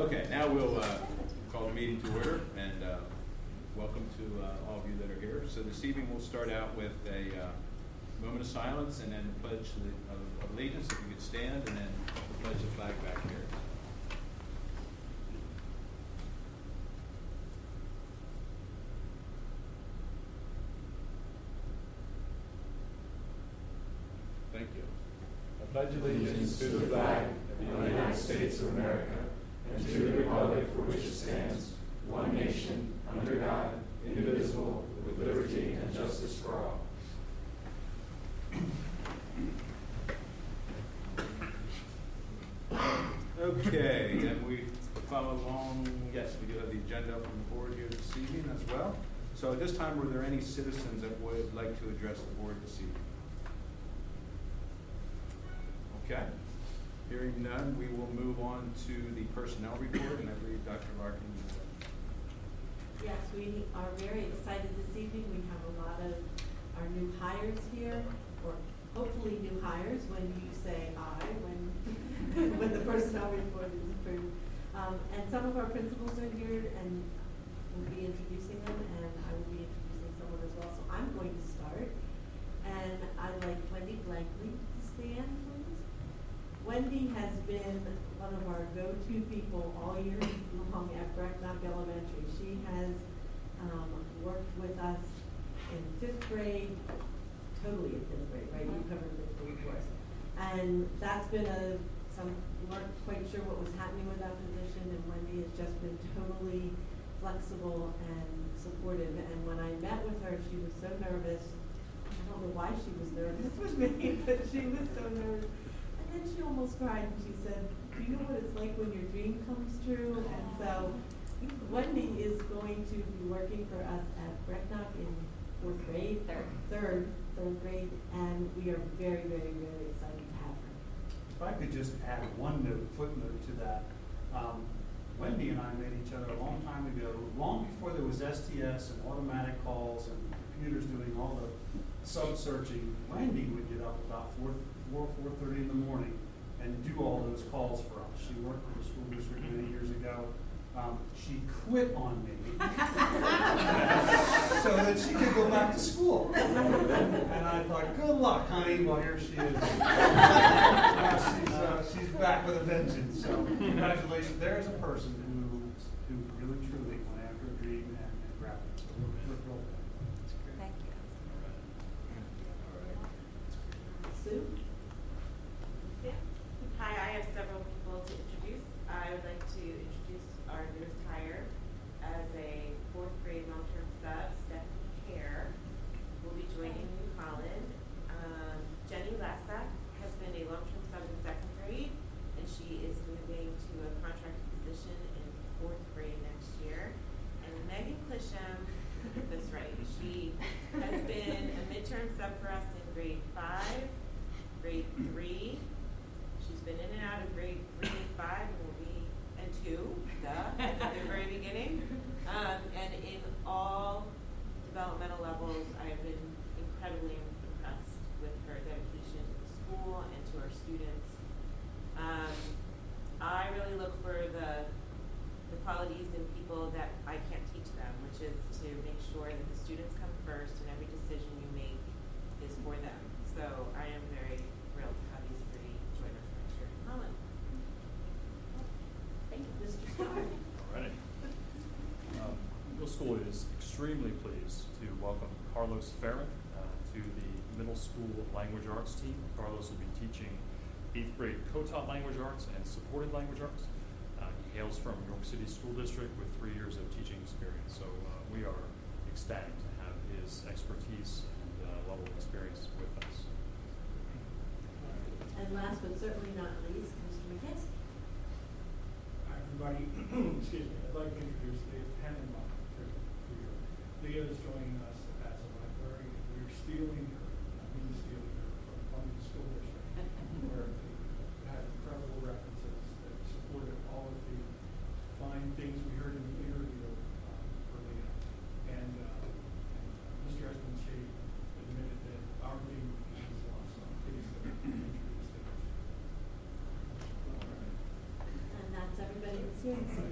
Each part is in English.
Okay, now we'll call the meeting to order, and welcome to all of you that are here. So this evening we'll start out with a moment of silence and then the pledge of allegiance, if you could stand, and then we'll pledge the flag back here. Thank you. I pledge allegiance to the flag of the United States of America and to the republic for which it stands, one nation, under God, indivisible, with liberty and justice for all. Okay, then we follow along. Yes, we do have the agenda up on the board here this evening as well. So at this time, were there any citizens that would like to address the board this evening? Okay. Hearing none, we will move on to the personnel report, and I believe Dr. Larkin. Yes, we are very excited this evening. We have a lot of our new hires here, or hopefully new hires when you say aye, when the personnel report is approved. And some of our principals are here, and we'll be introducing them, and I will be introducing someone as well. So I'm going to start, and I'd like Wendy Blankley to stand, please. Wendy has been one of our go-to people all year long at Brecknock Elementary. She has worked with us in 5th grade, totally in 5th grade, right? You covered 5th grade for us. And that's been we weren't quite sure what was happening with that position, and Wendy has just been totally flexible and supportive. And when I met with her, she was so nervous. I don't know why she was nervous with me, but she was so nervous. And then she almost cried, and she said, do you know what it's like when your dream comes true? And so Wendy is going to be working for us at Brecknock in 4th grade, third grade, and we are very, very, very excited to have her. If I could just add one footnote to that. Wendy and I met each other a long time ago, long before there was STS and automatic calls and computers doing all the sub-searching. Wendy would get up about 4:30 in the morning and do all those calls for us. She worked for the school district many years ago. She quit on me so that she could go back to school. And I thought, good luck, honey. Well, here she is. She's back with a vengeance. So congratulations. There's a person who really, truly went after a dream and grabbed it. So we're thrilled. Thank you. Sue? Yeah. Hi, I have several people to introduce. I would like to introduce our newest hire as a 4th grade long-term sub, Stephanie Kerr, will be joining New Holland. Jenny Lassak has been a long-term sub in 2nd grade, and she is moving to a contract position in 4th grade next year. And Megan Clisham, get this right, she has been a midterm sub for us in grade 5, grade 3. She's been in and out of grade 3 and 5 and 2, at the very beginning. And in all developmental levels, I have been incredibly impressed with her dedication to the school and to our students. I really look for the qualities in people that I can't teach them, which is to make sure that the students come first and every decision you make is for them. So I am very thrilled to have these three join us next year in Holland. Thank you, Mr. Starr. All right. Middle school is extremely pleased to welcome Carlos Ferrin to the middle school language arts team. Carlos will be teaching 8th grade co-taught language arts and supported language arts. He hails from York City School District with 3 years of teaching experience. So we are ecstatic to have his expertise and level of experience with us. And last but certainly not least, Mr. McKissick. Hi, everybody. Excuse me. I'd like to introduce Leah Tannenbaum to you. Leah is joining us as a librarian. We're stealing her, from the school district, where they had incredible references that supported all of the fine things we heard in the interview for Leah. And Mr. Esmond Shea admitted that our team was lost. So I'm pleased to introduce them. And that's everybody that's here. So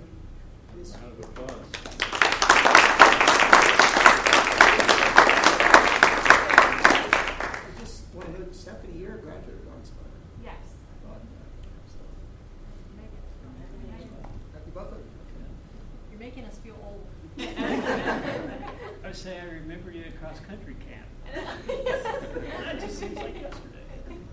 Stephanie, you're a graduate of Arts Club. Yes. Happy birthday. You're making us feel old. I say I remember you at cross-country camp. That just seems like yesterday.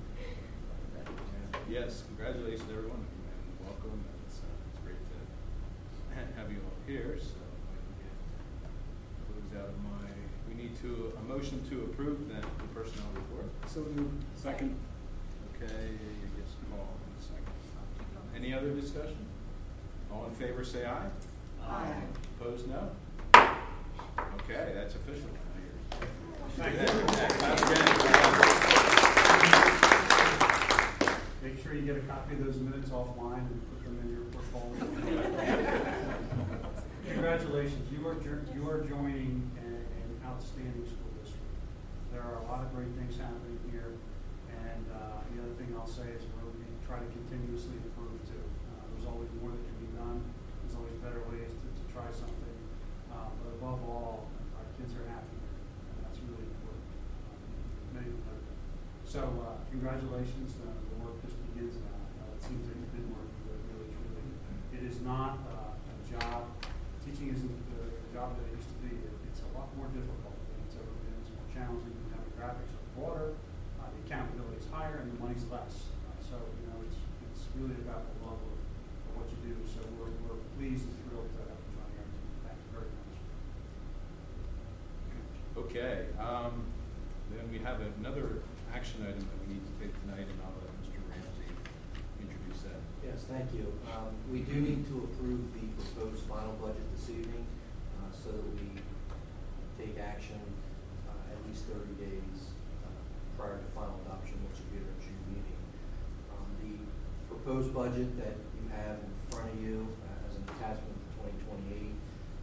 Yes, congratulations, everyone, and welcome. It's great to have you all here. So I can get close out of we need a motion to approve the personnel report. So moved. Second. Okay, yes, Paul, in a second. Any other discussion? All in favor, say aye. Aye. Opposed, no? Okay, that's official. Thank you. Make sure you get a copy of those minutes offline and put them in your portfolio. Congratulations, you are joining an outstanding school district. There are a lot of great things happening here, and the other thing I'll say is we try to continuously improve too. There's always more that can be done. There's always better ways to try something. But above all, our kids are happy, and that's really important. So congratulations. The work just begins now. It seems like you've been working really, truly. It is not a job. Teaching isn't the job that it used to be. It's a lot more difficult than it's ever been. It's more challenging. The demographics are broader, the accountability is higher, and the money's less. So it's really about the love of what you do. So we're pleased and thrilled to have you join our team. Thank you very much. Okay, then we have another action item that we need to take tonight, and I'll let Mr. Ramsey introduce that. Yes, thank you. We do need to approve the proposed final budget this evening so that we take action at least 30 days prior to final adoption, which will be at our June meeting. The proposed budget that you have in front of you as an attachment to 2028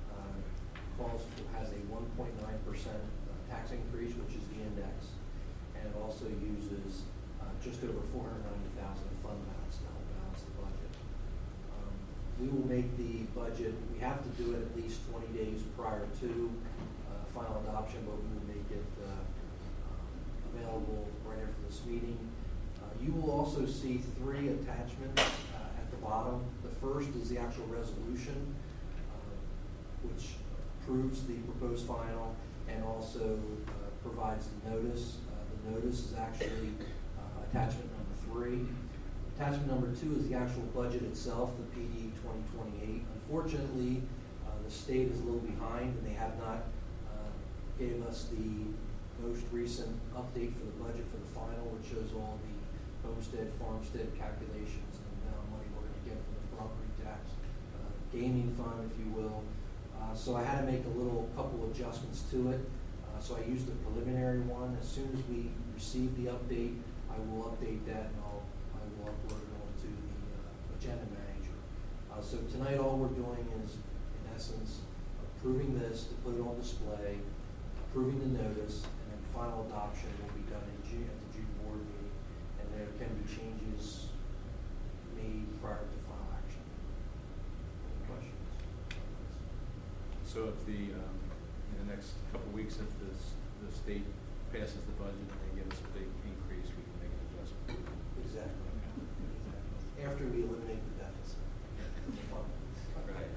has a 1.9% tax increase, which is the index, and it also uses just over $490,000 in fund balance to help balance the budget. We will make the budget, we have to do it at least 20 days prior to final adoption, but we will make it available right after this meeting. You will also see 3 attachments at the bottom. The first is the actual resolution, which approves the proposed final and also provides the notice. The notice is actually attachment number 3. Attachment number 2 is the actual budget itself, the PD 2028. Unfortunately, the state is a little behind, and they have not gave us the most recent update for the budget for the final, which shows all the homestead, farmstead calculations and the amount of money we're going to get from the property tax gaming fund, if you will. So I had to make a couple adjustments to it. So I used the preliminary one. As soon as we receive the update, I will update that, and I will upload it onto the agenda manager. So tonight all we're doing is, in essence, approving this to put it on display, approving the notice, and then final adoption will be done in June at the June board meeting, and there can be changes made prior to final action. Any questions? So if in the next couple of weeks, if the state passes the budget and they give us a big increase, we can make an adjustment. Exactly. After we eliminate the deficit. Right.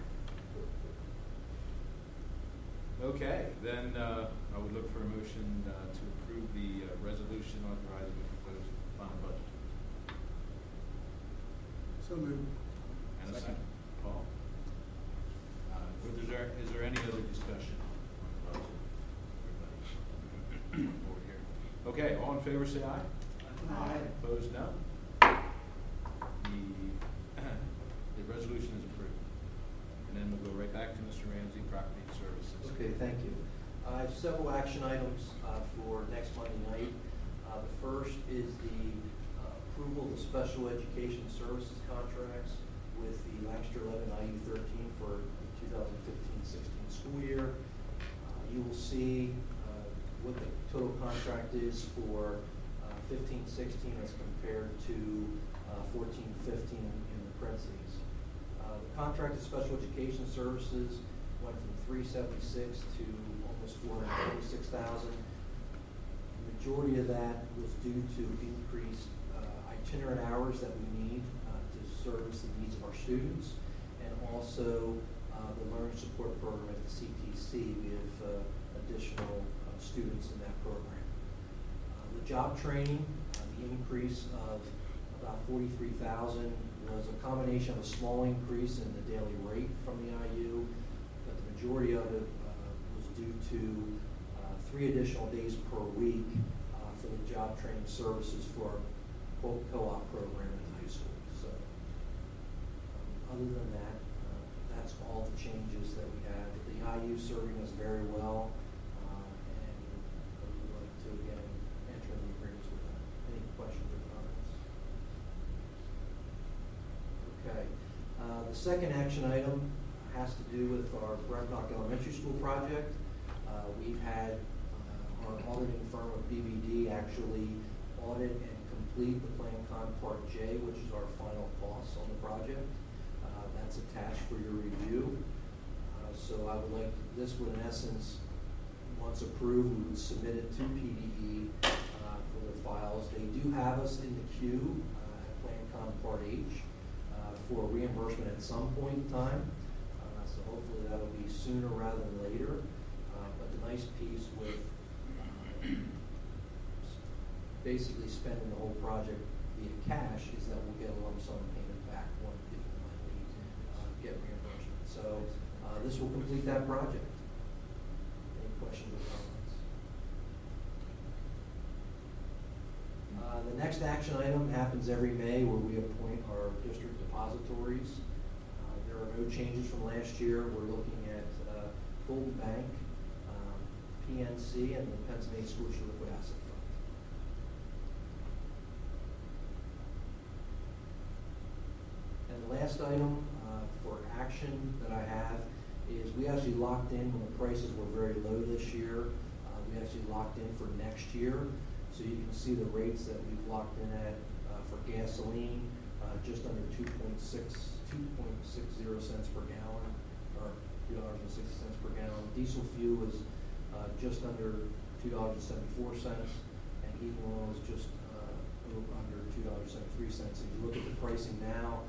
Okay, then I would look for a motion to approve the resolution authorizing the proposed final budget. So moved. And a second. Paul? Is there any other discussion on the budget? Everybody on board here? Okay, all in favor say aye. Aye. Opposed, no? The resolution is approved. And then we'll go right back to Mr. Ramsey, Property Services. Okay, thank you. I have several action items for next Monday night. The first is the approval of the special education services contracts with the Lancaster 11 IU 13 for the 2015-16 school year. You will see what the total contract is for 15-16 as compared to 14-15 in the parentheses. The contract of special education services went from $376,000 to almost $426,000. majority of that was due to increased itinerant hours that we need to service the needs of our students, and also the Learning Support Program at the CTC. We have additional students in that program. The job training, the increase of about $43,000 was a combination of a small increase in the daily rate from the IU, but the majority of it was due to 3 additional days per week for the job training services for our co-op program in high school. So other than that, that's all the changes that we have. The IU serving us very well, and we would like to again enter into agreements with that. Any questions or comments? Okay. The second action item has to do with our Brecknock Elementary School project. We've had our auditing firm of BBD actually audit and complete the Plan Con Part J, which is our final cost on the project. That's attached for your review. So I would like, this would in essence, once approved, we would submit it to PDE for their files. They do have us in the queue at Plan Con Part H for reimbursement at some point in time. So hopefully that'll be sooner rather than later. But the nice piece with basically spending the whole project via cash is that we'll get a lump sum payment back when we get reimbursement. So this will complete that project. Any questions or comments? The next action item happens every May where we appoint our district depositories. There are no changes from last year. We're looking at Fulton Bank, PNC, and the Pennsylvania School District Liquid Asset Fund. And the last item for action that I have is we actually locked in when the prices were very low this year. We actually locked in for next year. So you can see the rates that we've locked in at for gasoline, just under 2.60 cents per gallon, or $2.60 per gallon. Diesel fuel is just under $2.74, and heating oil is just under $2.73. If you look at the pricing now,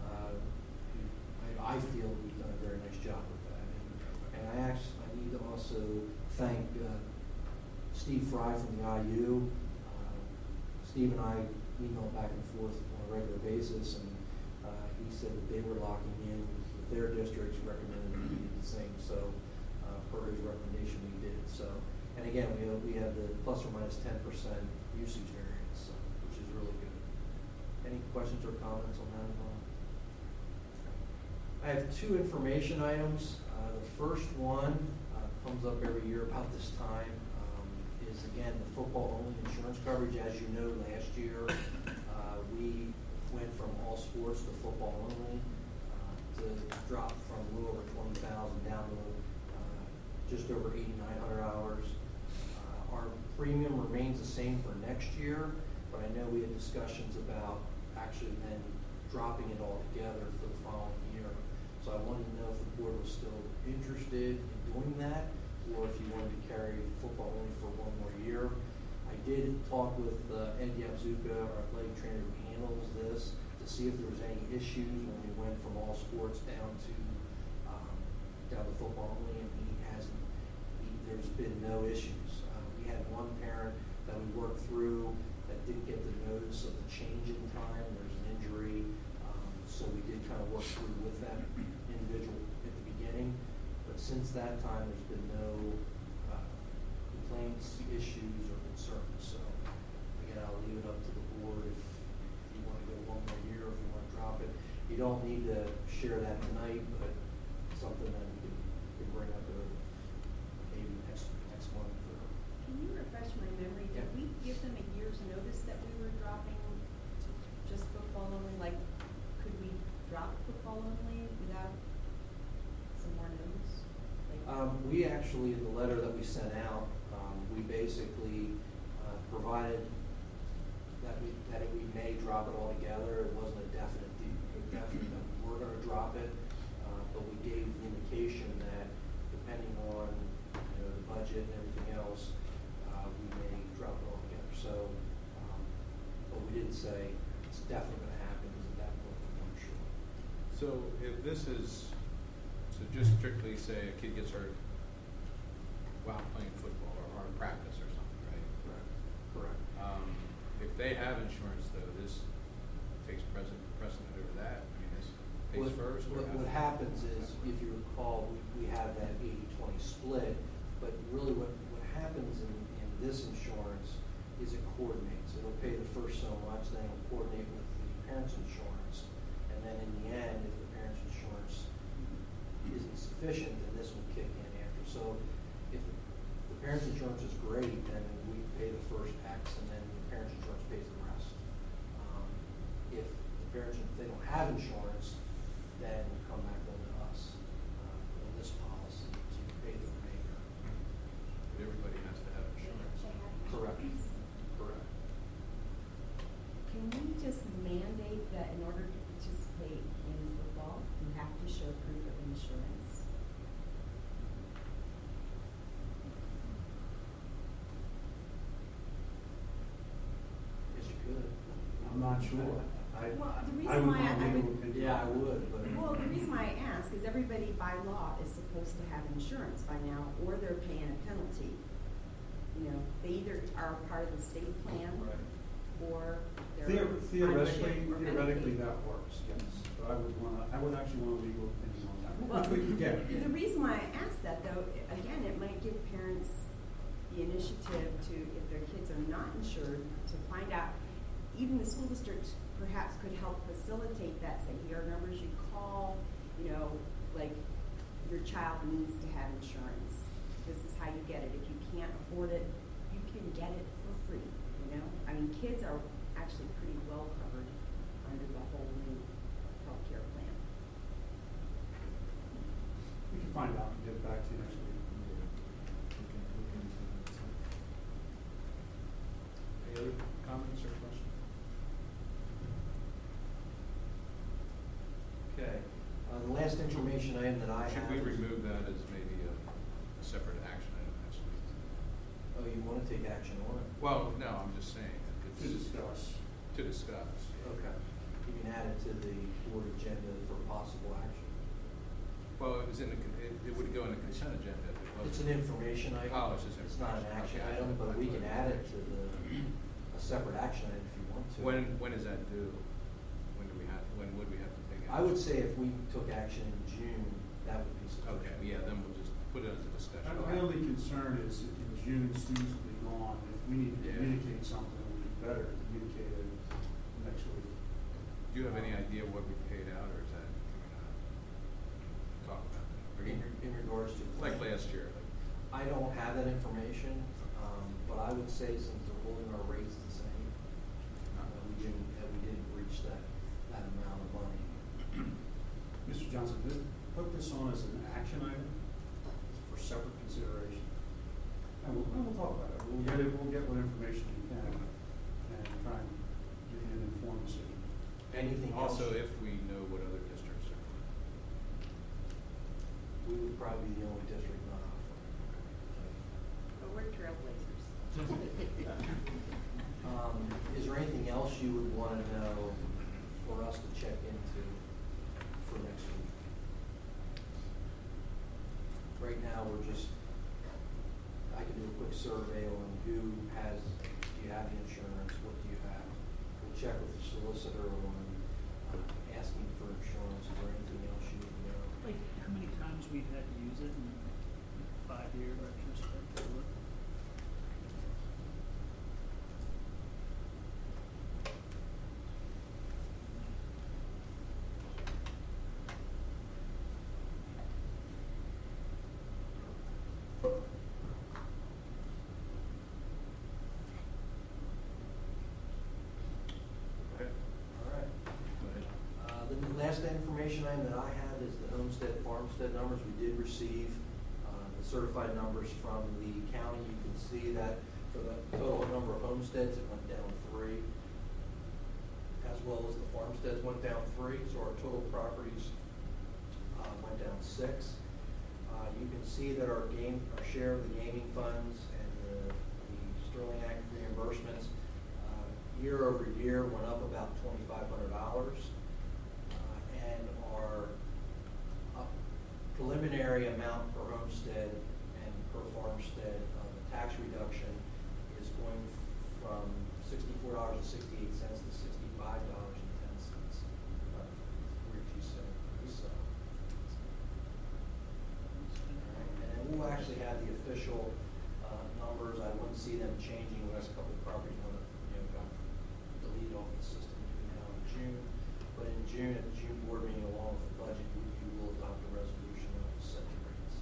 I feel we've done a very nice job with that. And I need to also thank Steve Fry from the IU. Steve and I email back and forth on a regular basis, and he said that they were locking in with their districts, recommended that we did the same. So per his recommendation, we did. So, and again, we have the plus or minus 10% usage variance, which is really good. Any questions or comments on that at all? I have 2 information items. The first one comes up every year about this time. Is again the football-only insurance coverage. As you know, last year we went from all sports to football only, to drop from a little over 20,000 down to just over 8,900 hours. Our premium remains the same for next year, but I know we had discussions about actually then dropping it all together for the following year. So I wanted to know if the board was still interested in doing that, or if you wanted to carry football only for 1 more year. I did talk with Ed Yabzuka, our athletic trainer who handles this, to see if there was any issues when we went from all sports down to football only, and there's been no issues. We had one parent that we worked through that didn't get the notice of the change in time. There's an injury, so we did kind of work through with that individual at the beginning. But since that time, there's been no complaints, issues, or concerns. So again, I'll leave it up to the board if you want to go 1 more year, or if you want to drop it. You don't need to share that tonight, but something that we can bring up maybe next month. Can you refresh my memory? Did we give them a year's notice that we were dropping to just football only? Like, could we drop football only without some more notice? We actually, in the letter that we sent out, we basically provided that we may drop it altogether. It wasn't a definite that we were going to drop it, but we gave the indication that depending on the budget and everything else, we may drop it altogether. say it's definitely going to happen, because at that point we weren't sure. So if this is, so just strictly say a kid gets hurt while playing football or in practice or something, right? Correct. If they have insurance though, this takes precedent over that. I mean, this pays first. Or What happens is, if you recall, we have that 80-20 split, but really what happens in this insurance is it coordinates. It'll pay the first so much, then it'll coordinate with the parent's insurance, and then in the end, if the parent's insurance isn't sufficient, then this will kick in after. So if the parent's insurance is great, then we pay the first X, and then the parent's insurance pays the rest. If the parents, if they don't have insurance, then we come back on to us on this policy to pay the remainder. But everybody has to have insurance. Correct. Correct. Can we just mandate that in order to participate in football, you have to show proof of insurance? Yes, you could. I'm not sure. Well, the I reason would why want I legal would, opinion. Yeah, I would, but. well, the reason why I ask is everybody by law is supposed to have insurance by now, or they're paying a penalty. You know, they either are part of the state plan, Right. or they're. Theoretically, hardship or theoretically Medicaid. that works, yes. But I would actually want a legal opinion on that, Well, which we can get. the reason why I ask that though, again, it might give parents the initiative to, if their kids are not insured, to find out, even the school district perhaps could help facilitate that, say, here are numbers you call, you know, like your child needs to have insurance. This is how you get it. If you can't afford it, you can get it for free, you know? I mean, kids are actually pretty well covered under the whole new healthcare plan. We can find out and get back to you next week. Any other comments or questions? Okay. The last information item that I have. Should we is- remove that as maybe a separate action item next week? Oh, you want to take action on it? Well, no, I'm just saying. To discuss. To discuss. Okay. You can add it to the board agenda for possible action. Well, it was in the, it would go in the consent agenda if it wasn't. It's an information item. Oh, it's just It's not an action information. Okay. item, but we can add it to a separate action item if you want to. When is that due? When would we have to take action? I would say if we took action in June, that would be sufficient. Okay, yeah, then we'll just put it as a discussion. My only concern is in June, students will be gone. If we need to Yeah. communicate something, it would be better to communicate it next week. Do you have any idea what we paid out, or is that, talk about that? Or In regards to. Like last year, I don't have that information, but I would say since they're holding our rates the same, we didn't reach that amount of money. Mr. Johnson, put this on as an action item for separate consideration. And we'll talk about it. We'll get what information we can and try and give you an informed decision. Anything else? also if we know what other districts are. We would probably be the only district not offering. But we're trailblazers. Is there anything else you would want to know for us to check into for next week? Right now, I can do a quick survey on do you have the insurance, what do you have? We'll check with the solicitor on asking for insurance. Is there anything else you would know? Like, how many times we've had to use it in 5-year retrospect? or what? Okay. All right. Go ahead. The last information item that I have is the homestead, farmstead numbers. We did receive the certified numbers from the county. You can see that for the total number of homesteads, it went down 3, as well as the farmsteads went down 3. So our total properties went down 6. You can see that our share of the gaming funds and the Sterling Act reimbursements year over year went up about $2,500, and our preliminary amount per homestead and per farmstead tax reduction is going from $64.68 to $65.10. Where did you say? And then we'll actually have the official numbers. I wouldn't see them changing unless a couple of properties got deleted off the system between now and June. But in June, at the June board meeting, along with the budget, you will adopt a resolution that will set the rates.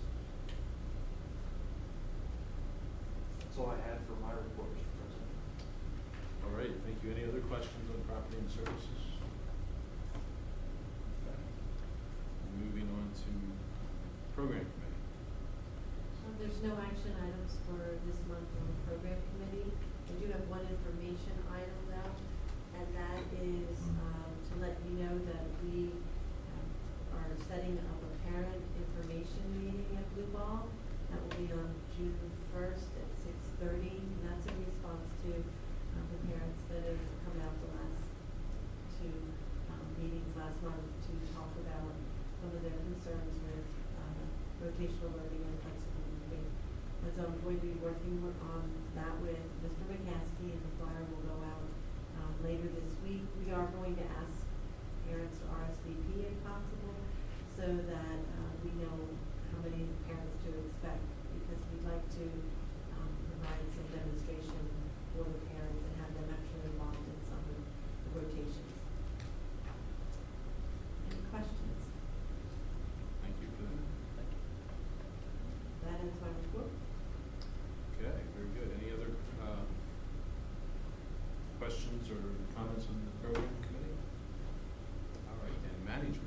That's all I had for my report, Mr. President. All right, thank you. Any other questions on property and services? Okay. Moving on to program committee. There's no action items for this month on the program committee. I do have one information item though, and that is to let you know that we are setting up a parent information meeting at Blue Ball. That will be on June 1st at 6:30, and that's in response to the parents that have come out the last two meetings last month to talk about some of their concerns with rotational learning and flexible moving. And so I'm going to be working on that with Mr. McCaskey, and the flyer will go out later this week. We are going to ask parents to RSVP if possible, so that we know how many parents to expect, because we'd like to provide some demonstration for the parents and have them actually involved in some of the rotations. Any questions? Thank you for that. That ends my report. Okay, very good. Any other questions or comments on the program committee? All right, and management.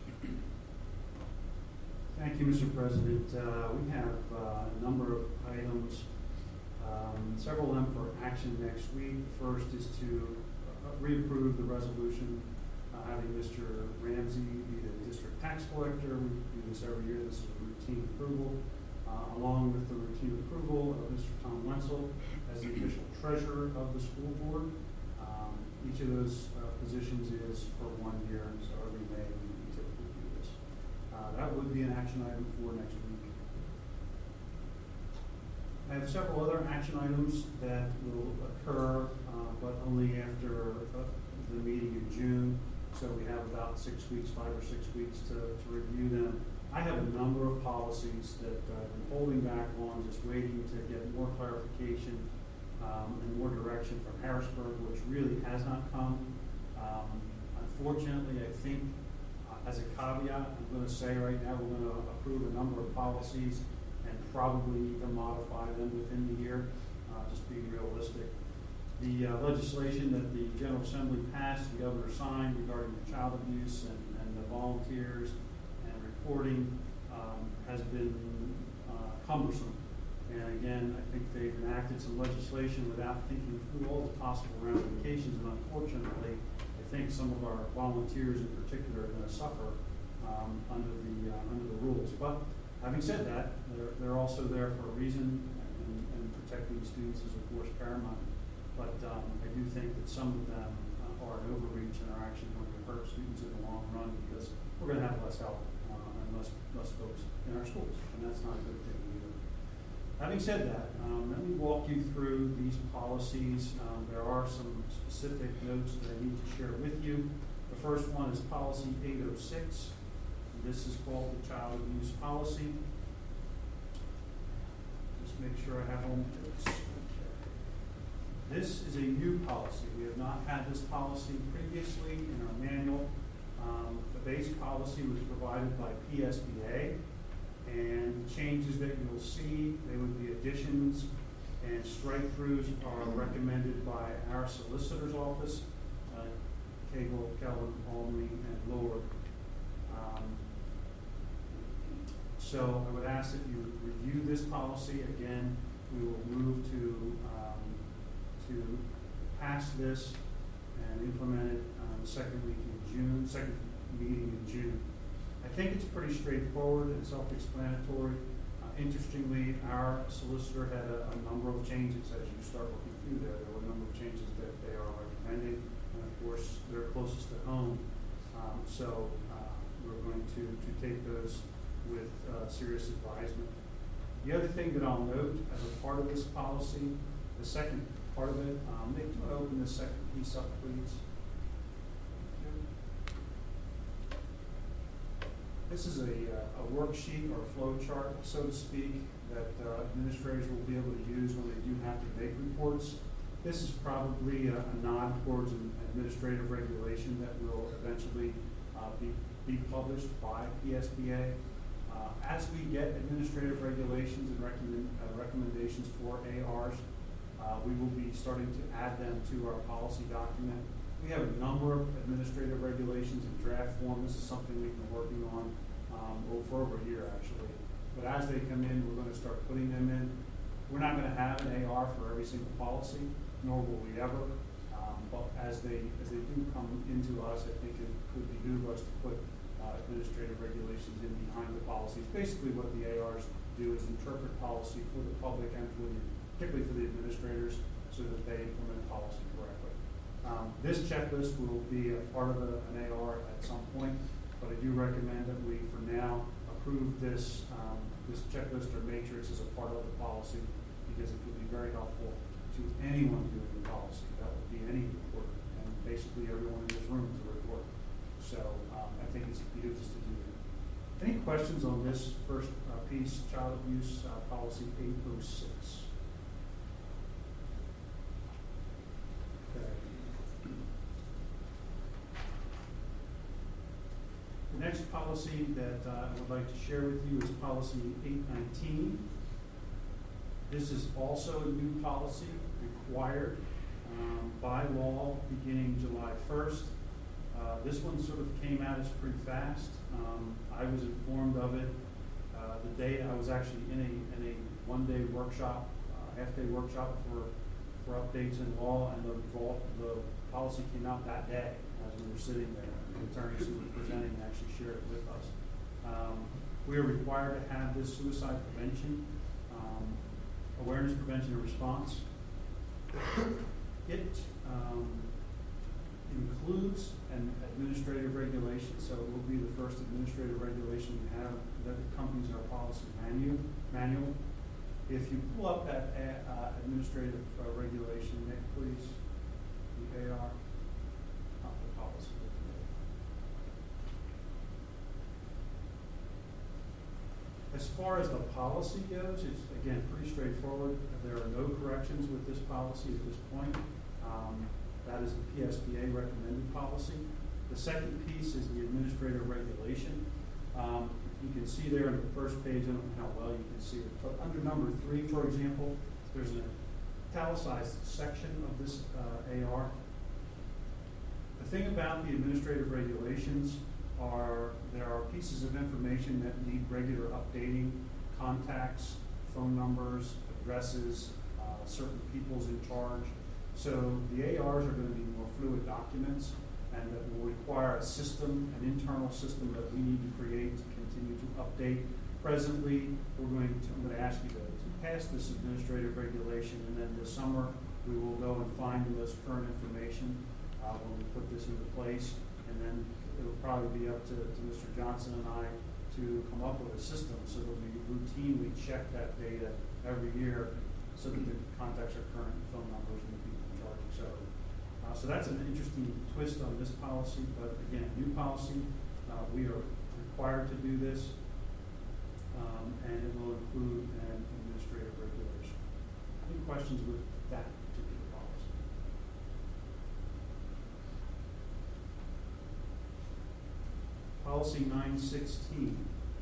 Thank you, Mr. President. We have a number of items, several of them for action next week. The first is to reapprove the resolution having Mr. Ramsey be the district tax collector. We do this every year. This is a routine approval, along with the routine approval of Mr. Tom Wenzel as the official treasurer of the school board. Each of those positions is for 1 year, so every May we typically do this. That would be an action item for next week. I have several other action items that will occur, but only after the meeting in June. So we have about 6 weeks, 5 or 6 weeks to review them. I have a number of policies that I've been holding back on, just waiting to get more clarification and more direction from Harrisburg, which really has not come. Unfortunately, I think as a caveat, I'm going to say right now we're going to approve a number of policies and probably even modify them within the year, just being realistic. The legislation that the General Assembly passed, the governor signed regarding the child abuse and the volunteers and reporting has been cumbersome. And again, I think they've enacted some legislation without thinking through all the possible ramifications, and unfortunately, I think some of our volunteers in particular are going to suffer under the rules. But having said that, they're also there for a reason, and protecting students is of course paramount. But I do think that some of them are an overreach and are actually going to hurt students in the long run, because we're going to have less help and less folks in our schools, and that's not a good thing either. Having said that, let me walk you through these policies. There are some specific notes that I need to share with you. The first one is policy 806. This is called the child abuse policy. Just make sure I have all my notes. This is a new policy. We have not had this policy previously in our manual. The base policy was provided by PSBA, and the changes that you'll see, they would be additions and strike-throughs are recommended by our solicitor's office, Cable, Keller, Albany, and Lord. So I would ask that you review this policy. Again, we will move to pass this and implement it the second meeting in June. I think it's pretty straightforward and self-explanatory. Interestingly, our solicitor had a number of changes as you start looking through there. There were a number of changes that they are recommending, and of course, they're closest to home. So we're going to take those with serious advisement. The other thing that I'll note as a part of this policy, the second part of it, Nick, do you want to open this second piece up, please? This is a worksheet or flow chart, so to speak, that administrators will be able to use when they do have to make reports. This is probably a nod towards an administrative regulation that will eventually be published by PSBA. As we get administrative regulations and recommendations for ARs, we will be starting to add them to our policy document. We have a number of administrative regulations in draft form. This is something we've been working on for over a year, actually. But as they come in, we're going to start putting them in. We're not going to have an AR for every single policy, nor will we ever. But as they do come into us, I think it could behoove us to put administrative regulations in behind the policies. Basically, what the ARs do is interpret policy for the public and particularly for the administrators, so that they implement policy correctly. This checklist will be a part of an AR at some point, but I do recommend that we, for now, approve this checklist or matrix as a part of the policy, because it could be very helpful to anyone doing the policy. That would be any reporter, and basically everyone in this room is a reporter. So I think it's behooves us to do that. Any questions on this first piece, child abuse policy 806? Okay. The next policy that I would like to share with you is policy 819. This is also a new policy required by law beginning July 1st. This one sort of came at us pretty fast. I was informed of it the day I was actually in a one-day workshop, half-day workshop for updates in law, and the policy came out that day as we were sitting there. The attorneys who were presenting actually shared it with us. We are required to have this suicide prevention, awareness, prevention, and response. It includes an administrative regulation, so it will be the first administrative regulation we have that accompanies our policy manual. If you pull up that administrative regulation, Nick, please, the AR, not the policy. As far as the policy goes, it's, again, pretty straightforward. There are no corrections with this policy at this point. That is the PSBA recommended policy. The second piece is the administrative regulation. You can see there in the first page, I don't know how well you can see it, but under number 3, for example, there's an italicized section of this AR. The thing about the administrative regulations are there are pieces of information that need regular updating, contacts, phone numbers, addresses, certain people's in charge. So the ARs are going to be more fluid documents, and that will require a system, an internal system that we need to create to continue to update. Presently, I'm going to ask you to pass this administrative regulation, and then this summer we will go and find the most current information when we put this into place, and then it'll probably be up to Mr. Johnson and I to come up with a system so that we routinely check that data every year so that the contacts are current, phone numbers, and the people in charge, etc. So that's an interesting twist on this policy, but again, new policy. We are required to do this, and it will include an administrative regulation. Any questions with that particular policy? Policy 916.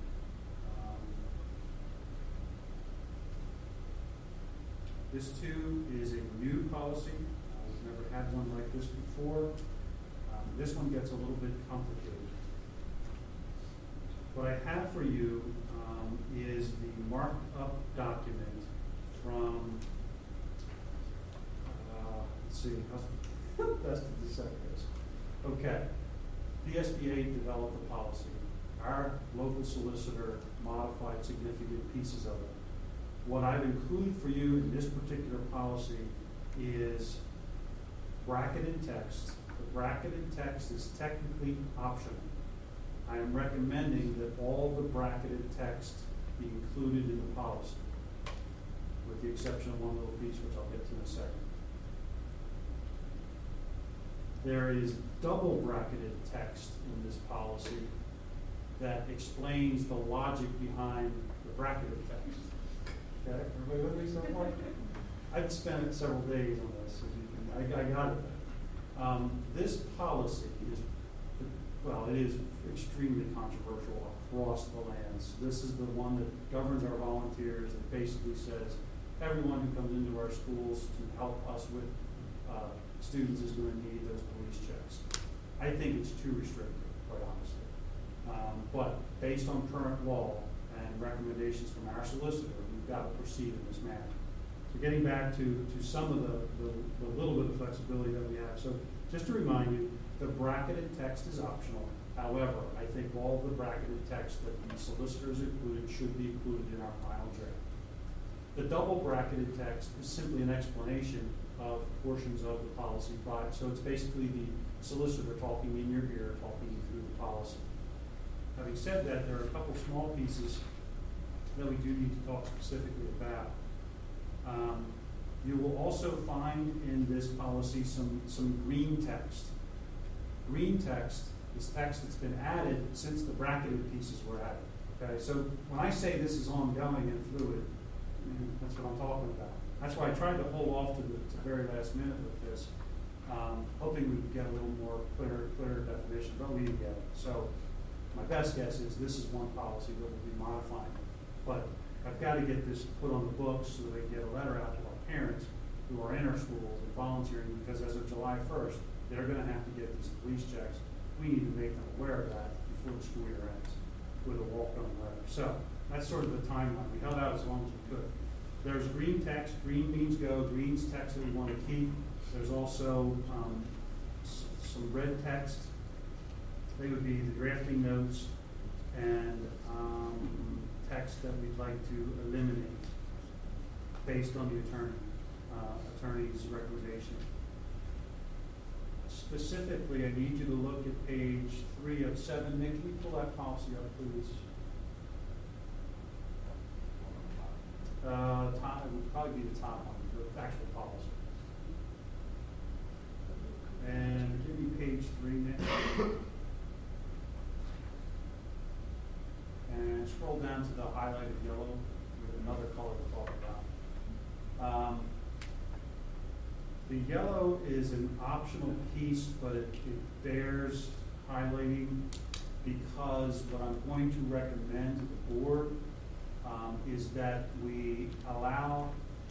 This too is a new policy. We've never had one like this before. This one gets a little bit complicated. What I have for you is the marked up document from, let's see, how best to decide this. Okay. The SBA developed a policy. our local solicitor modified significant pieces of it. What I've included for you in this particular policy is bracketed text. The bracketed text is technically optional. I am recommending that all the bracketed text be included in the policy, with the exception of one little piece, which I'll get to in a second. There is double bracketed text in this policy that explains the logic behind the bracketed text. Okay, everybody with me so far? I've spent several days on this, as you can, I got it. This policy is, well, it is extremely controversial across the lands. This is the one that governs our volunteers. It basically says everyone who comes into our schools to help us with students is going to need those police checks. I think it's too restrictive, quite honestly. But based on current law and recommendations from our solicitor, we've got to proceed in this manner. So getting back to some of the little bit of flexibility that we have. So just to remind you, the bracketed text is optional. However, I think all the bracketed text that the solicitors included should be included in our final draft. The double bracketed text is simply an explanation of portions of the policy. So it's basically the solicitor talking in your ear, talking you through the policy. Having said that, there are a couple small pieces that we do need to talk specifically about. You will also find in this policy some green text. Green text is text that's been added since the bracketed pieces were added. Okay, so when I say this is ongoing and fluid, that's what I'm talking about. That's why I tried to hold off to the very last minute with this, hoping we could get a little more clearer definition, but we didn't get it. So my best guess is this is one policy that we'll be modifying. But I've got to get this put on the books so that we can get a letter out to our parents who are in our schools and volunteering, because as of July 1st, they're going to have to get these police checks. We need to make them aware of that before the school year ends with a walk-on letter. So that's sort of the timeline. We held out as long as we could. There's green text. Green means go. Green's text that we want to keep. There's also some red text. They would be the drafting notes and text that we'd like to eliminate based on the attorney's recommendation. Specifically, I need you to look at page 3 of 7. Nick, can you pull that policy up, please? It would probably be the top one, the actual policy. And give me page 3, Nick. And scroll down to the highlighted yellow with another color to talk about. The yellow is an optional piece, but it bears highlighting because what I'm going to recommend to the board is that we allow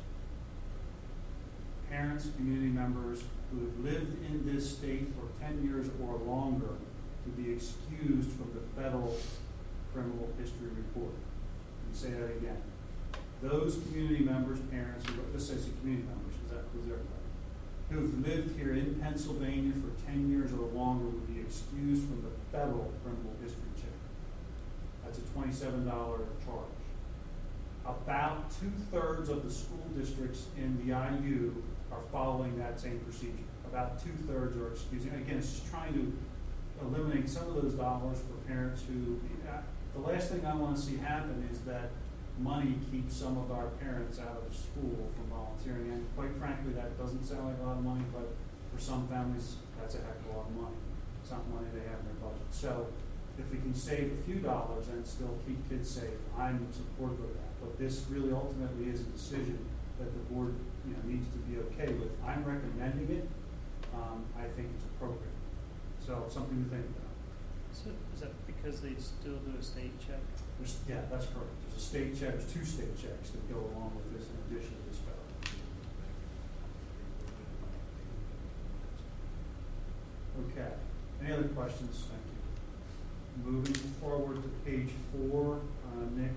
parents, community members who have lived in this state for 10 years or longer to be excused from the federal criminal history report. Let me say that again. Those community members, parents, this says community members, because that includes everybody, who've lived here in Pennsylvania for 10 years or longer would be excused from the federal criminal history check. That's a $27 charge. About 2/3 of the school districts in the IU are following that same procedure. About 2/3 are excusing. Again, it's just trying to eliminate some of those dollars for parents who, the last thing I want to see happen is that money keeps some of our parents out of school from volunteering. And quite frankly, that doesn't sound like a lot of money, but for some families, that's a heck of a lot of money. It's not money they have in their budget. So if we can save a few dollars and still keep kids safe, I'm supportive of that. But this really ultimately is a decision that the board needs to be okay with. I'm recommending it. I think it's appropriate. So something to think about. So is that because they still do a state check? Yeah, that's correct. There's a state check, there's 2 state checks that go along with this in addition to this federal. Okay. Any other questions? Thank you. Moving forward to page 4, Nick.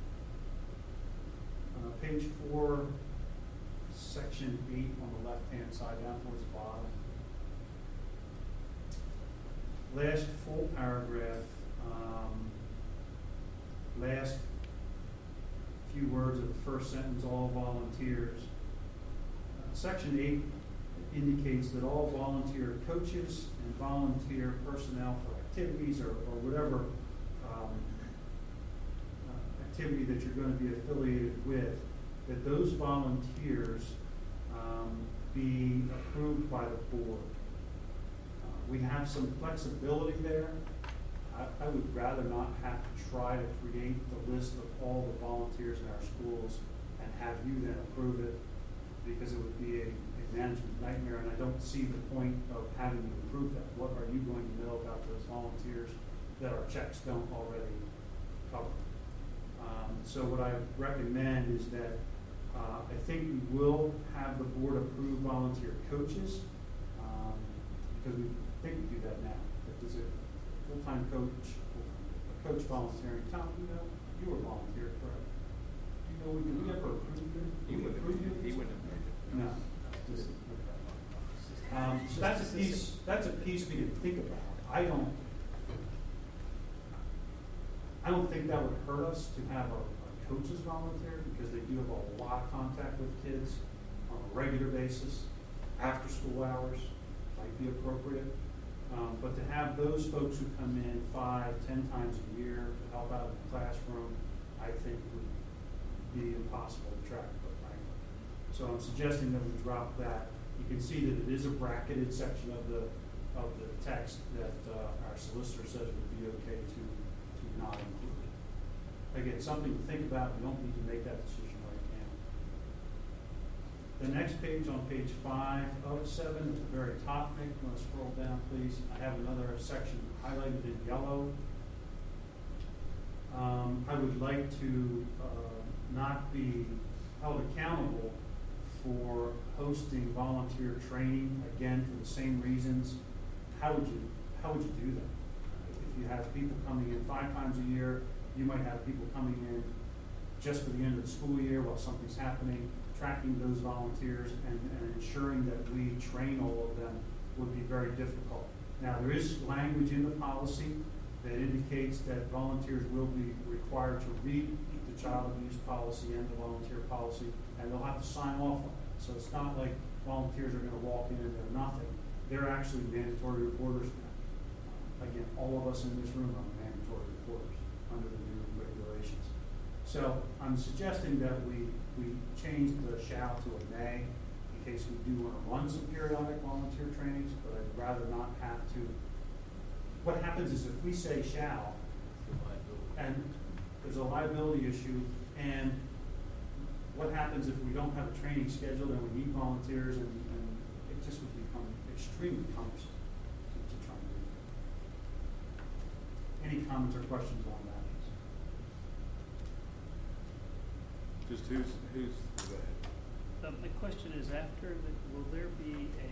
Page 4, section 8 on the left-hand side, down towards the bottom. Last full paragraph last few words of the first sentence, all volunteers. Section 8 indicates that all volunteer coaches and volunteer personnel for activities or whatever activity that you're going to be affiliated with, that those volunteers be approved by the board. We have some flexibility there. I would rather not have to try to create the list of all the volunteers in our schools and have you then approve it, because it would be a management nightmare, and I don't see the point of having you approve that. What are you going to know about those volunteers that our checks don't already cover? So what I recommend is that I think we will have the board approve volunteer coaches, because we think we do that now. If there's a full-time coach, a coach volunteering, Tom, you were volunteer, correct? Did we ever approve you? He wouldn't have made it. No. So that's a piece we can think about. I don't think that would hurt us to have our coaches volunteer, because they do have a lot of contact with kids on a regular basis. After school hours might be appropriate. But to have those folks who come in 5-10 times a year to help out in the classroom, I think would be impossible to track, quite frankly. So I'm suggesting that we drop that. You can see that it is a bracketed section of the text that our solicitor says would be okay to not include. Again, something to think about. We don't need to make that decision right now. The next page, on page 5 of 7, at the very top, Nick, you want to scroll down, please? I have another section highlighted in yellow. I would like to not be held accountable for hosting volunteer training, again, for the same reasons. How would you do that? If you have people coming in 5 times a year, you might have people coming in just for the end of the school year while something's happening. Tracking those volunteers and ensuring that we train all of them would be very difficult. Now, there is language in the policy that indicates that volunteers will be required to read the child abuse policy and the volunteer policy, and they'll have to sign off on it. So it's not like volunteers are going to walk in and they're nothing. They're actually mandatory reporters now. Again, all of us in this room are mandatory reporters under the new regulations. So I'm suggesting that we change the shall to a may, in case we do want to run some periodic volunteer trainings, but I'd rather not have to. What happens is if we say shall, and there's a liability issue, and what happens if we don't have a training scheduled and we need volunteers, and it just would become extremely cumbersome to try and do that. Any comments or questions on that? Just who's go ahead. The question is, will there be a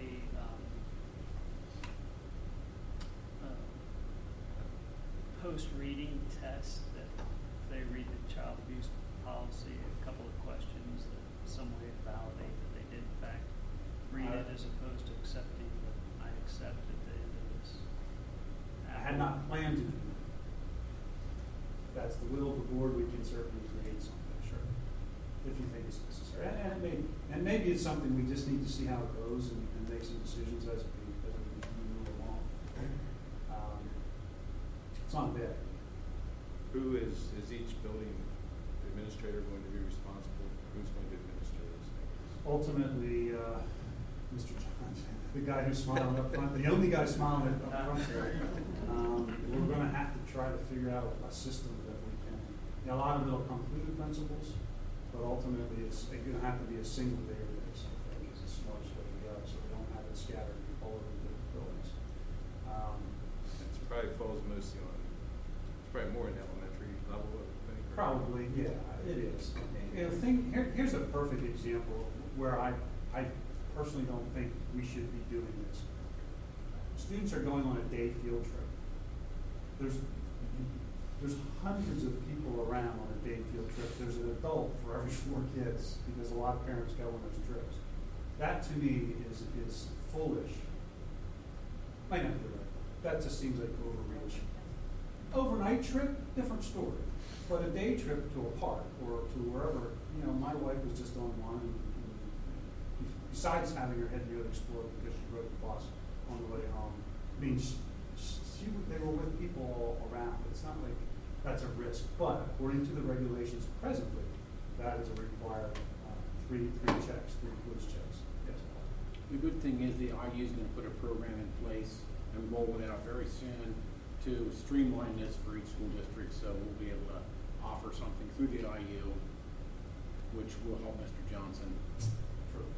post-reading test that if they read the child abuse policy, a couple of questions that some way to validate that they did in fact read it, as opposed to accepting that I accept at the end of this? I had not planned to do that. If that's the will of the board, we can certainly create something, sure, if you think it's necessary. And maybe it's something we just need to see how it goes and make some decisions as we move along. It's not bad. Who is each building administrator going to be responsible? Who's going to administer this thing? Ultimately, Mr. John, the guy who's smiling up front, the only guy smiling up front there. We're going to have to try to figure out a system that we can. A lot of it will come through the principals, but ultimately it's going to have to be a single database. I think is the smartest way to go, so we don't have it scattered all over the different buildings. It probably falls mostly on. It's probably more in the elementary level of thing. Probably, yeah, it is. Here's a perfect example where I personally don't think we should be doing this. Students are going on a day field trip. There's hundreds of people around on a day field trip. There's an adult for every 4 kids because a lot of parents go on those trips. That to me is foolish. Might not be right. That just seems like overreach. Overnight trip, different story. But a day trip to a park or to wherever, my wife was just on one, and besides having her head nearly explode because she rode the bus on the way home, I mean, they were with people all around. It's not like that's a risk, but according to the regulations presently, that is a required three police checks. Yes. The good thing is the IU is going to put a program in place and roll it out very soon to streamline this for each school district, so we'll be able to offer something through the IU, which will help Mr. Johnson. True.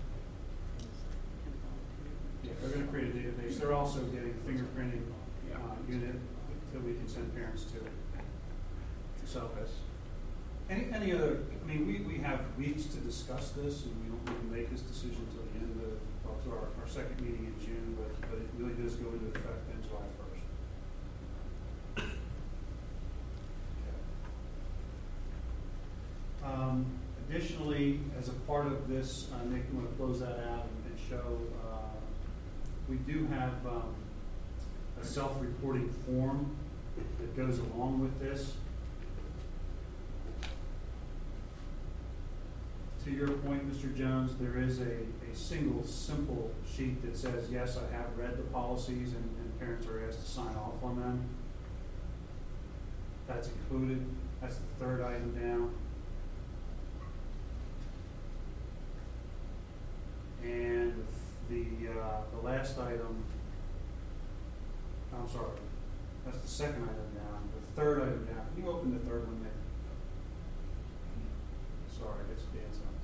Yeah, they're going to create a database. They're also getting a fingerprinting unit that we can send parents to. So, any other? I mean, we have weeks to discuss this, and we don't need to make this decision until the end of our second meeting in June. But it really does go into effect on July 1st. Additionally, as a part of this, Nick, I'm going to close that out and show. We do have a self-reporting form that goes along with this. To your point, Mr. Jones, there is a single simple sheet that says, yes, I have read the policies, and parents are asked to sign off on them. That's included. That's the third item down. And the last item, I'm sorry, that's the second item down. The third item down. Can you open the third one there? Sorry, it's dancing up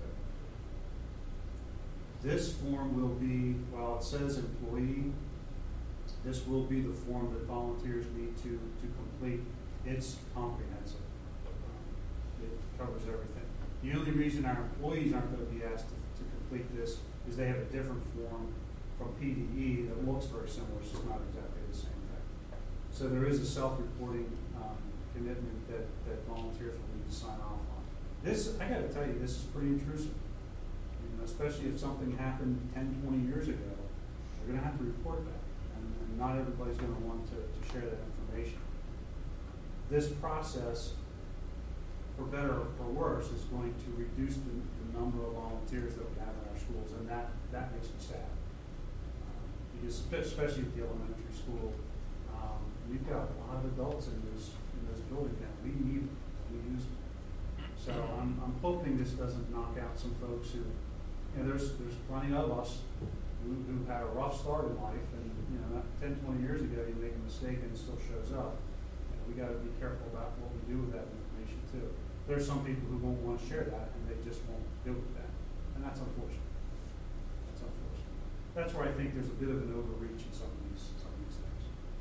there. This form will be, while it says employee, this will be the form that volunteers need to complete. It's comprehensive. It covers everything. The only reason our employees aren't going to be asked to complete this is they have a different form from PDE that looks very similar. It's just not exactly the same thing. So there is a self-reporting commitment that volunteers will need to sign off on. This, I got to tell you, this is pretty intrusive. Especially if something happened 10, 20 years ago, they're going to have to report that. And not everybody's going to want to share that information. This process, for better or for worse, is going to reduce the number of volunteers that we have in our schools, and that makes me sad. Because especially at the elementary school, we've got a lot of adults in those buildings now. We need them. We use them. So I'm hoping this doesn't knock out some folks who, there's plenty of us who had a rough start in life, and 10, 20 years ago you make a mistake and it still shows up. We got to be careful about what we do with that information too. There's some people who won't want to share that, and they just won't deal with that, and that's unfortunate. That's where I think there's a bit of an overreach in some of these things.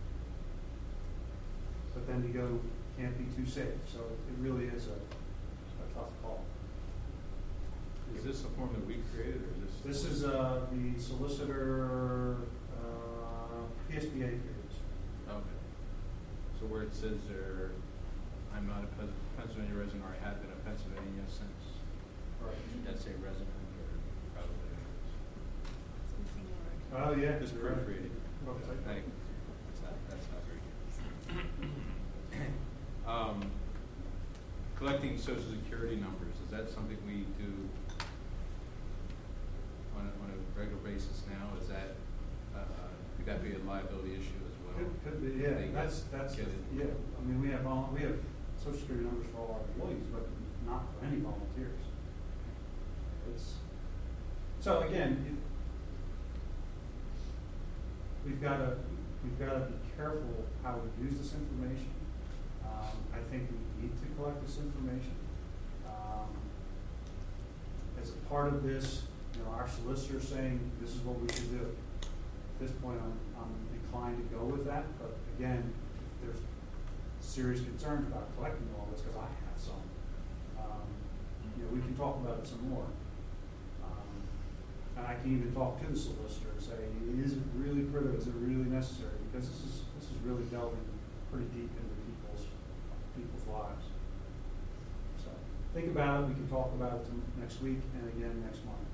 But then you go, can't be too safe. So it really is a tough call. Is this a form that we created, or is this? This is the solicitor PSBA creates. Okay. So where it says there, I'm not a Pennsylvania resident, or I have been a Pennsylvania since. Right. Should that say resident or probably? Oh yeah. Just proofreading. Right. That's not very good. Collecting Social Security numbers, is that something we do on a regular basis now? Is that could that be a liability issue as well? Could be, yeah. That's yeah. I mean, we have Social Security numbers for all our employees, but not for any volunteers. So again, we've got to be careful how we use this information. I think we need to collect this information. As a part of this, our solicitor is saying this is what we should do. At this point, I'm inclined to go with that. But again, if there's serious concerns about collecting all this, because I have some, we can talk about it some more. And I can even talk to the solicitor and say, is it really critical? Is it really necessary? Because this is really delving pretty deep into people's lives. So think about it. We can talk about it next week and again next month.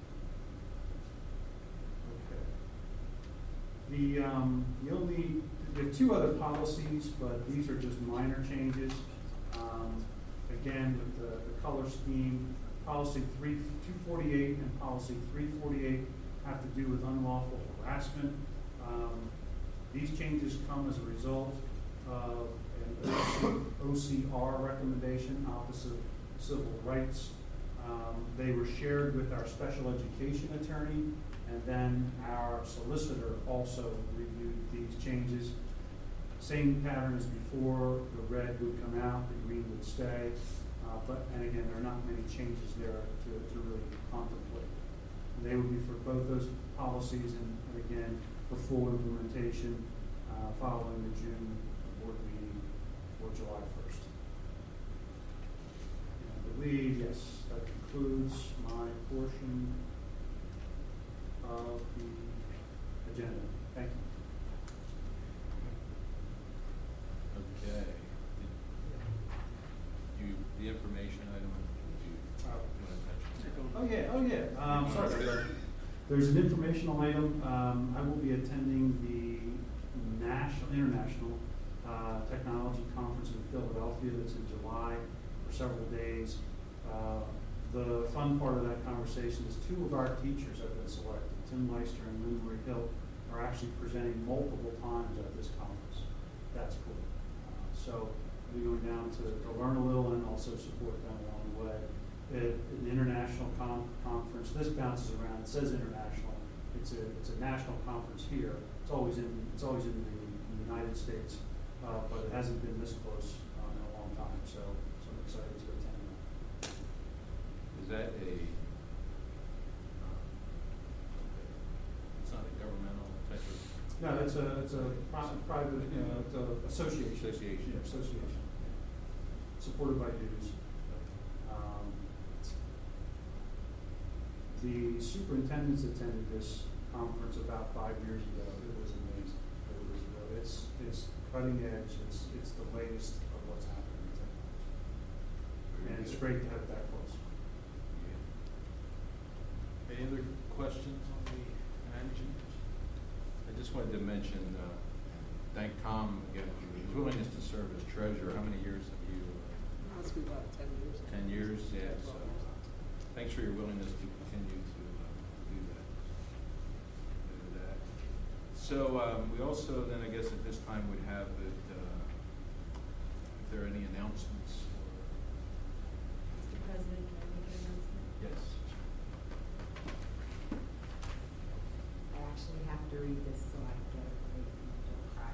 Okay. You'll need We have two other policies, but these are just minor changes. Again, with the color scheme, policy 248 and policy 348 have to do with unlawful harassment. These changes come as a result of an OCR recommendation, Office of Civil Rights. They were shared with our special education attorney, and then our solicitor also reviewed these changes. Same pattern as before, the red would come out, the green would stay, and again, there are not many changes there to really contemplate. They would be for both those policies, and again, for full implementation following the June board meeting or July 1st. And I believe, yes, that concludes my portion of the agenda. Thank you. Okay. The information item, do you want to mention? Oh yeah. Sorry. There's an informational item. I will be attending the International Technology Conference in Philadelphia. That's in July for several days. The fun part of that conversation is two of our teachers have been selected. Tim Leister and Lynn Marie Hill are actually presenting multiple times at this conference. That's cool. So we'll be going down to learn a little and also support them along the way. An international conference. This bounces around. It says international. It's a national conference here. It's always in the United States, but it hasn't been this close in a long time. So I'm excited to attend that. Is that it's not a governmental type of? No, it's a private association. Association. Yeah, association. Supported by dues. The superintendents attended this conference about 5 years ago. It was amazing. It's cutting edge. It's the latest of what's happening in technology. And it's great to have it that close. Yeah. Any other questions on the management? I just wanted to mention, thank Tom again for his willingness to serve as treasurer. How many years have you? Must be about 10 years. 10 years, yeah. So thanks for your willingness to continue to do that. So we also then, I guess, at this time would have it, if there are any announcements. Mr. President, can I make an announcement? Yes. I actually have to read this so I get it right and don't cry.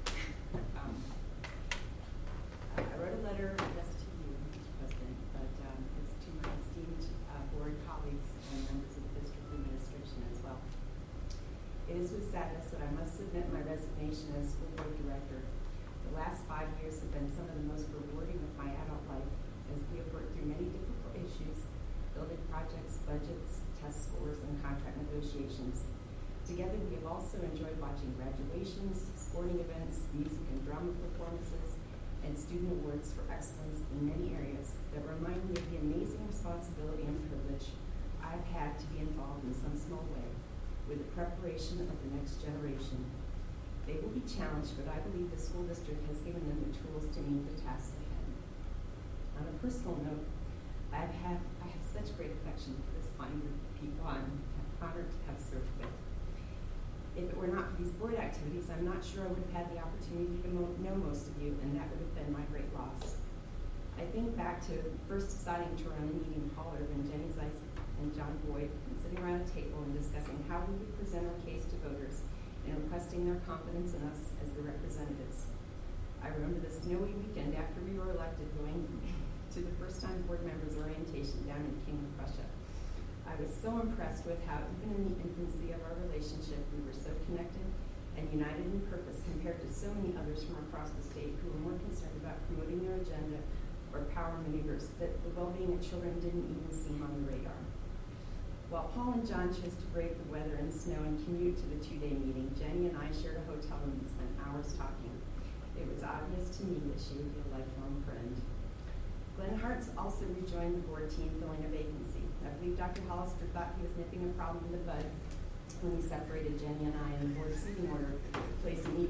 I wrote a letter just to you, Mr. President, but it's to my esteemed board colleagues and members of the district administration as well. It is with sadness that I must submit my resignation as school board director. The last 5 years have been some of the most rewarding of my adult life, as we have worked through many difficult issues, building projects, budgets, test scores, and contract negotiations. Together, we have also enjoyed watching graduations, sporting events, music and drama performances, and student awards for excellence in many areas that remind me of the amazing responsibility and privilege I've had to be involved in some small way with the preparation of the next generation. They will be challenged, but I believe the school district has given them the tools to meet the tasks ahead. On a personal note, I have such great affection for this fine group of people I'm honored to have served with. If it were not for these board activities, I'm not sure I would have had the opportunity to know most of you, and that would have been my great loss. I think back to first deciding to run a meeting hall when Jenny Zeiss and John Boyd and sitting around a table and discussing how we would present our case to voters and requesting their confidence in us as the representatives. I remember the snowy weekend after we were elected going to the first-time board members orientation down in King of Prussia. I was so impressed with how even in the infancy of our relationship, we were so connected and united in purpose compared to so many others from across the state who were more concerned about promoting their agenda or power maneuvers that the well-being of children didn't even seem on the radar. While Paul and John chose to brave the weather and snow and commute to the 2-day meeting, Jenny and I shared a hotel room and spent hours talking. It was obvious to me that she would be a lifelong friend. Glenn Hartz also rejoined the board team, filling a vacancy. I believe Dr. Hollister thought he was nipping a problem in the bud when he separated Jenny and I in the board seating order, placing me between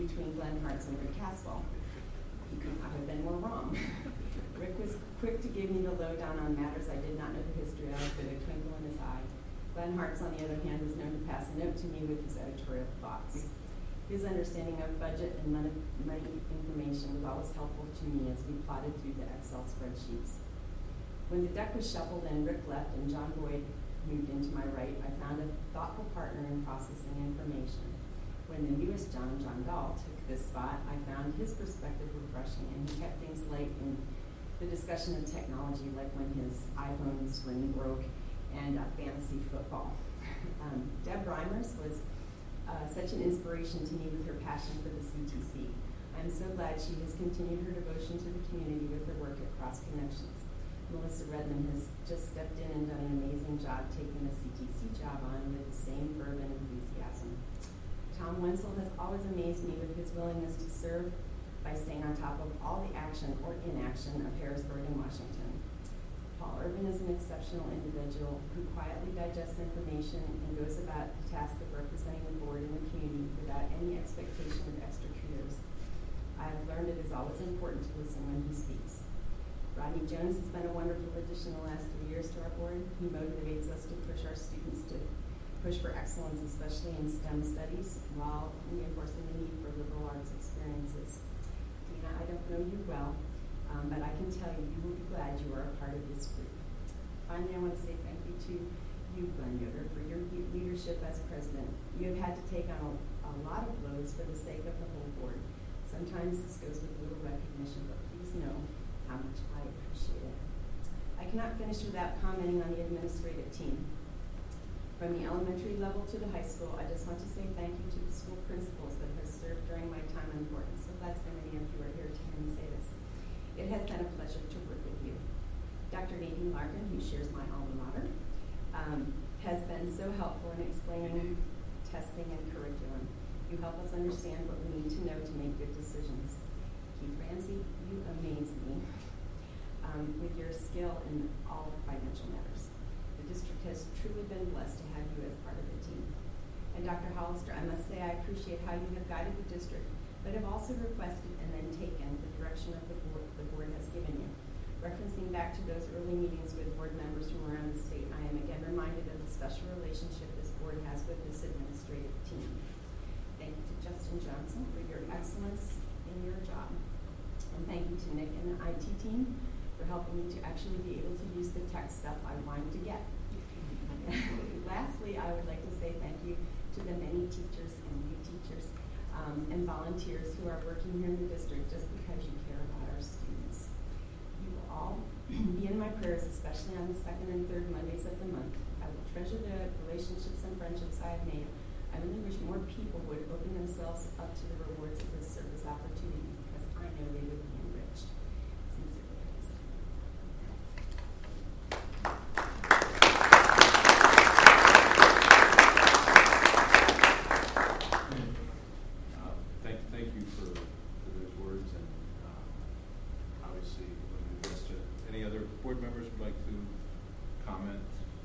Glenn Hartz and Rick Caswell. He could not have been more wrong. Rick was quick to give me the lowdown on matters I did not know the history of, with a twinkle in his eye. Glenn Hartz, on the other hand, was known to pass a note to me with his editorial thoughts. His understanding of budget and money information was always helpful to me as we plotted through the Excel spreadsheets. When the deck was shuffled and Rick left and John Boyd moved into my right, I found a thoughtful partner in processing information. When the newest John Dahl, took this spot, I found his perspective refreshing, and he kept things light in the discussion of technology, like when his iPhone screen broke and fantasy football. Deb Reimers was such an inspiration to me with her passion for the CTC. I'm so glad she has continued her devotion to the community with her work at Cross Connections. Melissa Redmond has just stepped in and done an amazing job taking the CTC job on with the same verve and enthusiasm. Tom Wenzel has always amazed me with his willingness to serve by staying on top of all the action or inaction of Harrisburg and Washington. Paul Urban is an exceptional individual who quietly digests information and goes about the task of representing the board and the community without any expectation of extra kudos. I have learned it is always important to listen when he speaks. Rodney Jones has been a wonderful addition the last 3 years to our board. He motivates us to push our students to push for excellence, especially in STEM studies, while reinforcing the need for liberal arts experiences. Dina, I don't know you well, but I can tell you, you will be glad you are a part of this group. Finally, I want to say thank you to you, Glenn Yoder, for your leadership as president. You have had to take on a lot of blows for the sake of the whole board. Sometimes this goes with little recognition, but please know how much I appreciate it. I cannot finish without commenting on the administrative team. From the elementary level to the high school, I just want to say thank you to the school principals that have served during my time on the board. I'm so glad so many of you are here to hear me say this. It has been a pleasure to work with you. Dr. Nadine Larkin, who shares my alma mater, has been so helpful in explaining testing and curriculum. You help us understand what we need to know to make good decisions. Keith Ramsey, you amaze me with your skill in all financial matters. The district has truly been blessed to have you as part of the team. And Dr. Hollister, I must say I appreciate how you have guided the district, but have also requested and then taken the direction of the board has given you. Referencing back to those early meetings with board members from around the state, I am again reminded of the special relationship this board has with this administrative team. Thank you to Justin Johnson for your excellence in your job. And thank you to Nick and the IT team for helping me to actually be able to use the tech stuff I wanted to get. Lastly, I would like to say thank you to the many teachers and new teachers and volunteers who are working here in the district just because you care about our students. You will all be in my prayers, especially on the second and third Mondays of the month. I will treasure the relationships and friendships I have made. I really wish more people would open themselves up to the rewards of this service opportunity because I know they would be enriched. Sincerely. Thank you for those words, and obviously, any other board members would like to comment?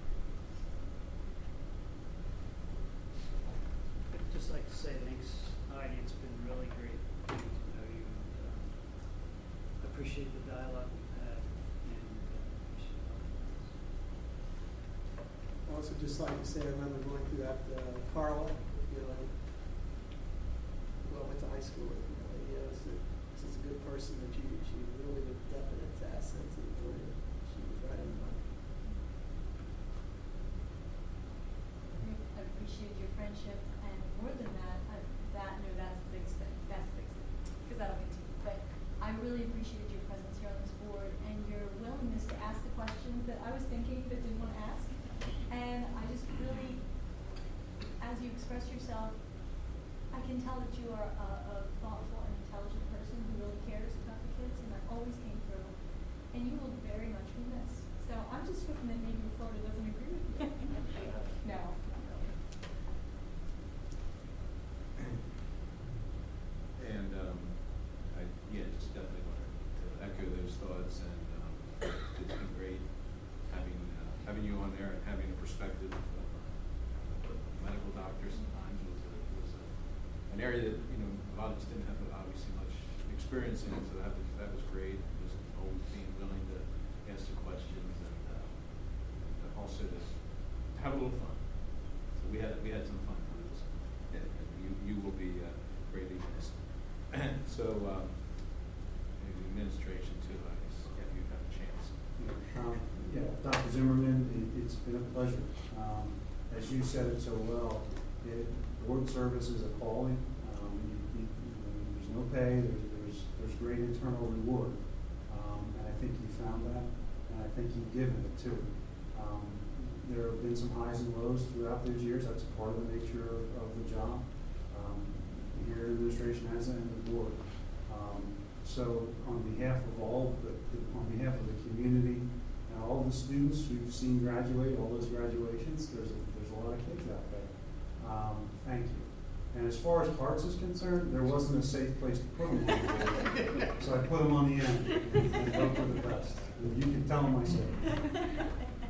I'd just like to say thanks, Heidi. It's been really great getting to know you. And, appreciate the dialogue we've had, and appreciate all the things. I also just like to say I remember going through that Carla, who I went to high school with. This is a good person that she really a definite asset to the board. She was right in the money. I appreciate your friendship, and more than that, that's the biggest thing. That's the biggest thing, because that'll continue. But I really appreciate your presence here on this board and your willingness to ask the questions that I was thinking but didn't want to ask. And I just really, as you express yourself, I can tell that you are a thoughtful and intelligent person who really cares about the kids, and that always came through. And you will very much be missed. So I'm just hoping that maybe Florida doesn't agree with you. No. And just definitely want to echo those thoughts. And it's been great having you on there and having a perspective of medical doctors. Sometimes was an area that a lot of us didn't have the experiencing it, so that was great. Just always being willing to ask the questions and also to have a little fun. So we had some fun with this, and you will be greatly missed. So maybe administration too. I guess if you have a chance. Yeah, Dr. Zimmerman, it's been a pleasure. As you said it so well, board service is a calling. There's no pay. There's great internal reward, and I think you found that, and I think you've given it too. There have been some highs and lows throughout those years. That's part of the nature of the job. Here, administration has it, and the board. So, on behalf of on behalf of the community and all the students you've seen graduate, all those graduations, there's a lot of kids out there. Thank you. And as far as Hearts is concerned, there wasn't a safe place to put them on the board, so I put them on the end and hope for the best. And you can tell them I said it.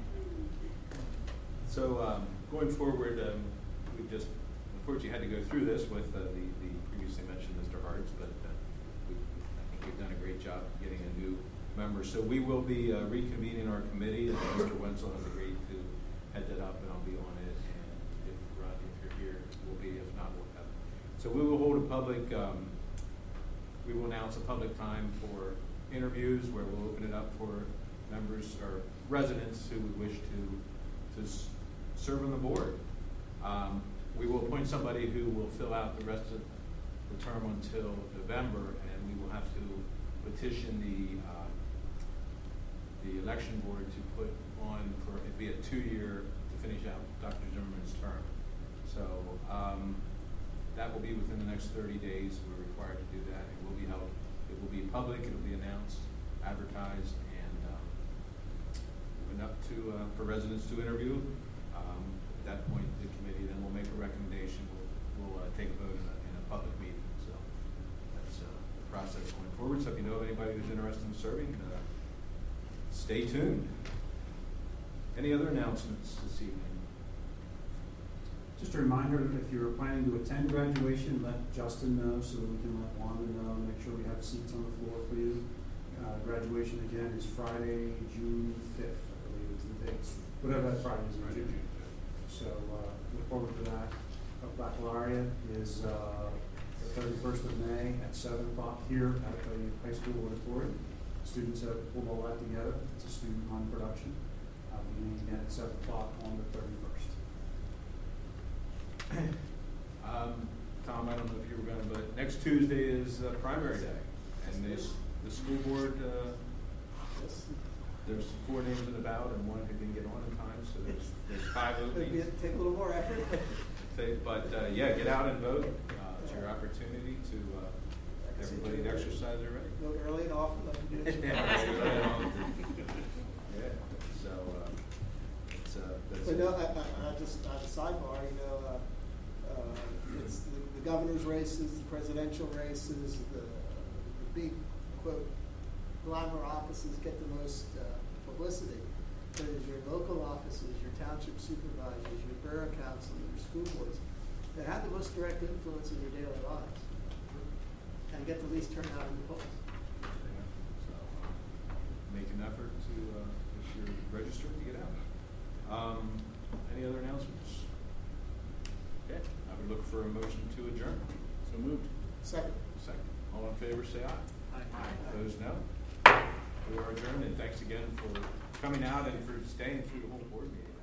So going forward, we just unfortunately had to go through this with the previously mentioned Mr. Hartz, but I think we've done a great job getting a new member. So we will be reconvening our committee, and Mr. Wenzel has agreed to head that up, and I'll be on it. And if Rodney, if you're here, we'll be. If not, we'll have. So we will hold a public. We will announce a public time for interviews where we'll open it up for members or residents who would wish to serve on the board. We will appoint somebody who will fill out the rest of the term until November, and we will have to petition the election board to put on for it'd be a 2-year to finish out Dr. Zimmerman's term. So that will be within the next 30 days. We're required to do that. It will be held. It will be public. It will be announced, advertised, and open up to for residents to interview. At that point, the committee then will make a recommendation. We'll take a vote in a public meeting. So that's the process going forward. So if you know of anybody who's interested in serving, stay tuned. Any other announcements this evening? Just a reminder, if you're planning to attend graduation, let Justin know so that we can let Wanda know and make sure we have seats on the floor for you. Graduation again is Friday, June 5th, I believe is the date. Whatever that Friday is in June. So look forward to that. Baccalaureate is the 31st of May at 7 o'clock here at the high school auditorium. Students have pulled all that together. It's a student-run production. Beginning again at 7 o'clock on the 31st. Tom, I don't know if you were going to, but next Tuesday is primary day, and the school board. There's 4 names in the ballot and 1 who didn't get on in time, so there's 5 openings. Take a little more effort. But yeah, get out and vote. It's your opportunity to everybody to exercise their right. Vote early and often, like you do. Yeah. So that's. But no, just on a sidebar, it's the governor's races, the presidential races, the big quote glamour offices get the most publicity. But as your local offices, your township supervisors, your borough council, your school boards, that have the most direct influence in your daily lives and get the least turnout in the polls. So make an effort to, if you're registered, to get out. Any other announcements? Okay, I would look for a motion to adjourn. So moved. Second. All in favor, say aye. Aye. Opposed, no. We are adjourned, and thanks again for coming out and for staying through the whole board meeting.